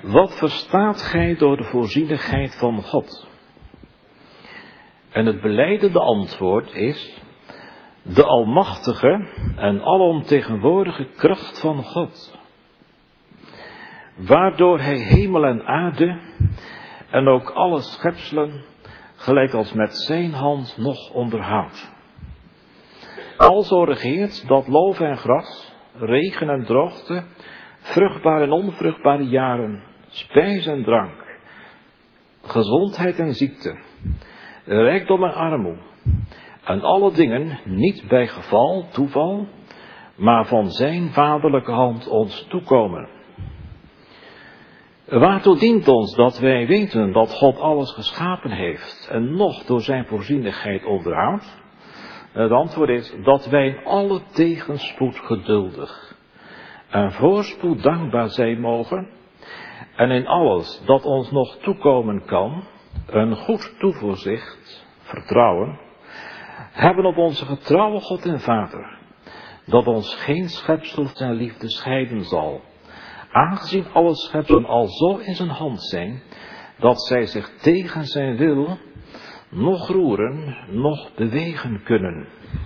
Wat verstaat gij door de voorzienigheid van God? En het belijdende antwoord is: de almachtige en alomtegenwoordige kracht van God, waardoor hij hemel en aarde en ook alle schepselen gelijk als met zijn hand nog onderhoudt. Alzo regeert dat loof en gras, regen en droogte, vruchtbare en onvruchtbare jaren, spijs en drank, gezondheid en ziekte, rijkdom en armoede, en alle dingen niet bij geval, toeval, maar van zijn vaderlijke hand ons toekomen. Waartoe dient ons dat wij weten dat God alles geschapen heeft en nog door zijn voorzienigheid onderhoudt? Het antwoord is dat wij in alle tegenspoed geduldig en voorspoed dankbaar zijn mogen en in alles dat ons nog toekomen kan een goed toevoorzicht, vertrouwen, hebben op onze getrouwe God en Vader, dat ons geen schepsel zijn liefde scheiden zal, aangezien alle schepselen al zo in zijn hand zijn, dat zij zich tegen zijn wil nog roeren, nog bewegen kunnen.